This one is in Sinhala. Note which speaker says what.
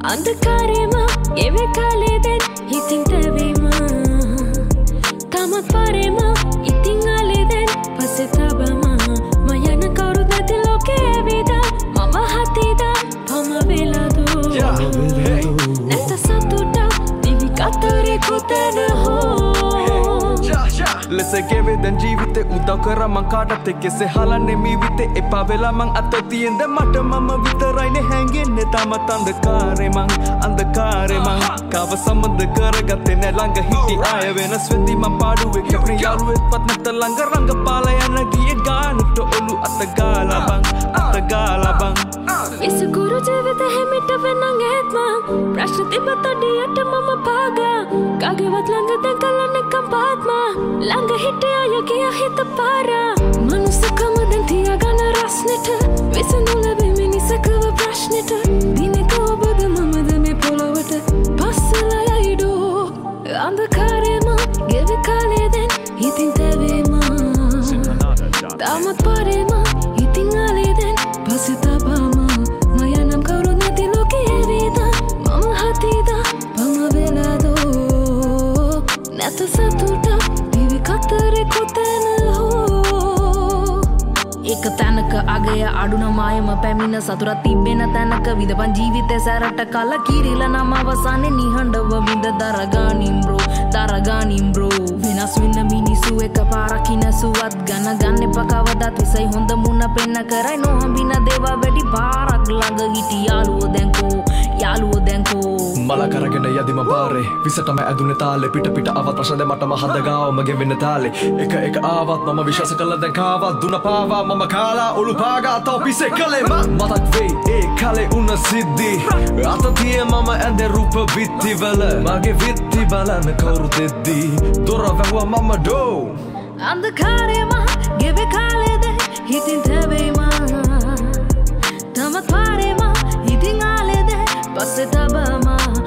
Speaker 1: अंधकारema एवे काले den hitin tevema tamat parema itin ale den pasetabama mayana kauru dati loke evida mama hatida pama velado nata satuta divi katare kotana ho
Speaker 2: Let's give it and ජීවිතේ උදව් කර මං කාටත් එක්ක සෙහලන්නේ මීවිතේ එපා වෙලා මං අත තියෙන්ද මට මම විතරයිනේ හැංගෙන්නේ තාමත් අන්ධකාරේ මං කාව සම්බන්ධ කරගත්තේ නෑ ළඟ හිටි ආය වෙනස් වෙද්දි මං පාඩුවේ කැපෙන යාළුවෙක්වත් නැත ළඟ රංගපාලා යන ගියේ ගානට ඔලු අත ගාලා බං
Speaker 1: ඉසකුරු ජීවිත හැමිට වෙනං ඒත්මා ප්‍රශ්න තිබතඩියට මම පාගා කාගේවත් ළඟ දැන් කලන්නේ කම්පාත්මා ළඟ හිටියා යකිය හිත පාරා මනුස්සකම දැන් තියාගන්න රස්නෙට විසඳුම් ලැබෙමි නිසකව ප්‍රශ්නෙට දිනක ඔබද මමද මේ පොළොවට පස්සලා යයිඩෝ අන්ධකාරෙම ගෙවි කාලේ දැන් හිතින් තැවෙමා තාමත් පාරෙම හිතින් ආලේ දැන් පස්සේ තබාමා මයනම් කවුරු නැති ලෝකේ එවිදා මම හතිදා පම වෙලාදෝ නැත සතුට කතරේ කොතන හෝ එක තැනක අගය අඩුනමායම පැමිණ සතුරක් තිබෙන තැනක විඳපන් ජීවිතේ සැරට කල කිරිලා නම් අවසානේ නිහඬව විඳ දරගානින් බ්‍රෝ වෙනස් වෙන මිනිස්සු එක පාරක් ඉනසුවත් ගන්න එපා කවදාත් විසයි හොඳ මුණ පෙන්න කරයි නොහම්බින දේවා වැඩි පාරක් ළඟ හිටි යාළුවෝ දැන්කෝ
Speaker 2: මල කරගෙන යදිම බාරේ විසටම ඇදුනේ තාලේ පිට ආවත් ප්‍රශ්න මටම හදගාව මගේ වෙන්න තාලේ එක ආවත් මම විශ්වාස කළා දැන් කාවත් දුන පාවා මම කාලා ඔලු පාගා තෝපිසේ කලේ මතක් වෙයි ඒ කලේ උන සිද්ධි අත තියේ මම ඇඳේ රූප විත්තිවල මගේ විත්ති බලන කවුරු දෙද්දි දොර වැහුවා මම ඩෝ
Speaker 1: අන්ධකාරෙම ගෙවෙ කාලේද හිතින් තැවෙයිමා tamat parema hitin alede passe tabama